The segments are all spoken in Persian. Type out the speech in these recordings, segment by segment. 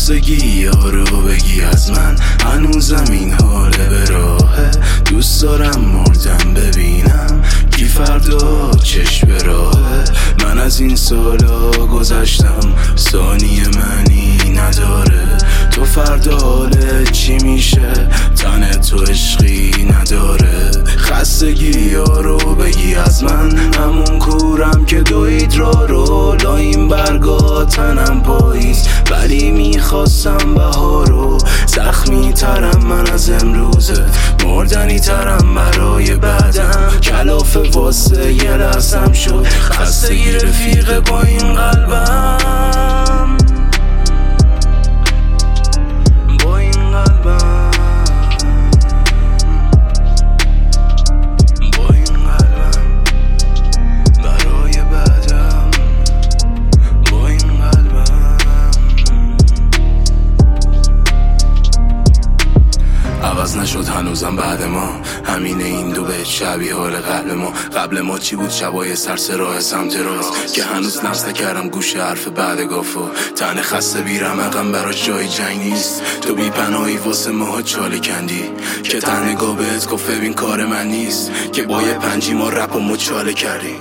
خستگی یارو بگی از من، هنوزم این حاله به راهه. دوست دارم مردم ببینم کی فردا چشم به راهه. من از این سالا گذشتم، ثانیه منی نداره. تو فردا حالت چی میشه؟ تن تو عشقی نداره. خستگی یارو بگی از من، همون کورم که دوید رو لایم برگا تنم پاییز، ولی میخواستم بهارو. زخمی ترم من از امروزه، مردنی ترم برای بعدم. کلافه واسه یه لحظم شد، خستگی رفیق با این قلبم. عوض نشد هنوزم بعد ما، همینه این دو به شبیه حال قبل ما چی بود؟ شبای سرسراه سمت راست که هنوز نفس نکردم گوش حرف بعد گافو. تن خسته بیرمقم براش جای جنگ نیست. تو بی پناهی واسه ماها چاله کندی که تن گابت گفت ببین کار من نیست که با یه پنجی ما رپ و مچاله کردیم.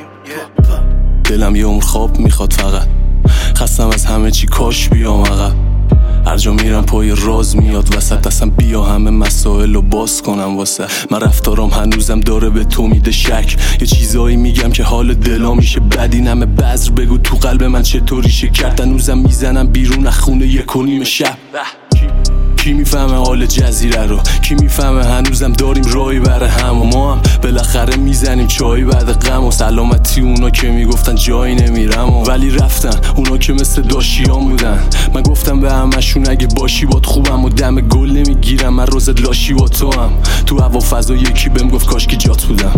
دلم یه عمر خواب میخواد فقط، خستم از همه چی کاش بیام عقب. هر جا میرم پای راز میاد وسط، اصلا بیا همه مسائل رو باز کنم واسه من. رفتارم هنوزم داره به تو میده شک، یه چیزایی میگم که حال دلا میشه بد. این همه بذر بگو تو قلب من چطوری شکرد. هنوزم میزنم بیرون از خونه 1:30 شب. کی میفهمه حال جزیره رو؟ کی میفهمه هنوزم داریم راهی بره هم؟ و ما هم بالاخره میزنیم چای بعد غم. و سلامتی اونا که میگفتن جایی نمیرم ولی رفتن، اونا که مثل داشیان بودن. من گفتم به همشون اگه باشی باد خوبم، و دم گل نمیگیرم من روزت لاشی با تو هم. تو هوا فضا یکی بهم گفت کاش که جات بودم.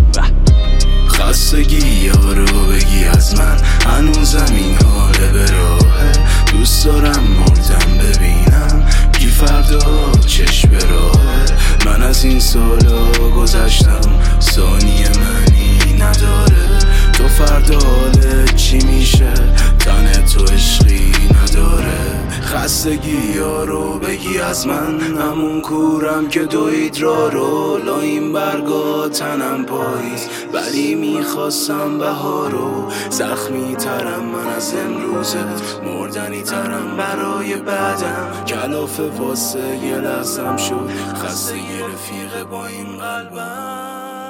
خستگی یارو بگی از من، هنوزم این حاله به راهه. دوست دارم مردم ببینم کی فردا چشم به راهه. من از این سالا گذشتم، ثانیه منی نداره. تو فردا حالت چی میشه؟ تن تو عشقی نداره. خستگی یارو بگی از من، همون کورم که دوید رو لایم برگا تنم پاییز، ولی میخواستم بهارو. زخمی ترم من از امروزت، مردنی ترم برای بعدم. کلافه واسه یه لحظم شد، خستگی رفیق با این قلبم.